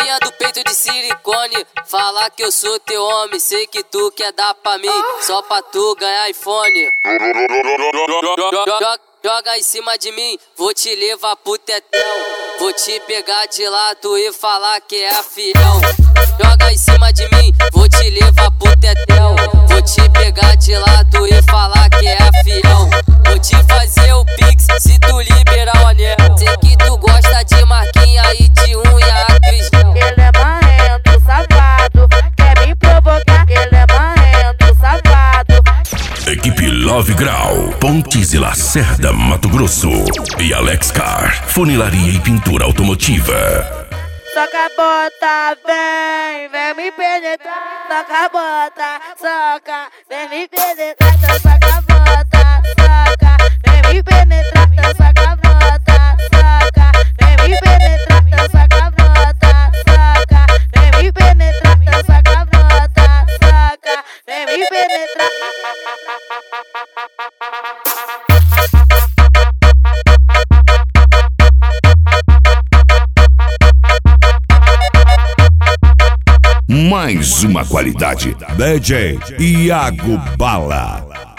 Novinha do peito de silicone, falar que eu sou teu homem, sei que tu quer dar pra mim, só pra tu ganhar iPhone. Joga em cima de mim, vou te levar pro tetel, vou te pegar de lado e falar que é fiel. Joga em cima de mim, vou te levar pro tetel, vou te pegar de lado e falar que é fiel. Vou te fazer o pix se tu liberar o anel. Sei que tu gosta de marquinha e de unha acristal. Ele é marrento, safado, quer me provocar. Ele é marrento, safado. Equipe Love Grau, Pontes e Lacerda, Mato Grosso. E Alex Car, funilaria e pintura automotiva. Soca, bota, vem me penetrar. Soca, bota, soca, vem me penetrar. Soca, bota, soca, vem me penetrar. Soca, bota, soca, vem me penetrar. Soca, bota, soca, vem me penetrar. Soca, bota, soca, vem me penetrar. Mais uma qualidade. DJ Iago Bala.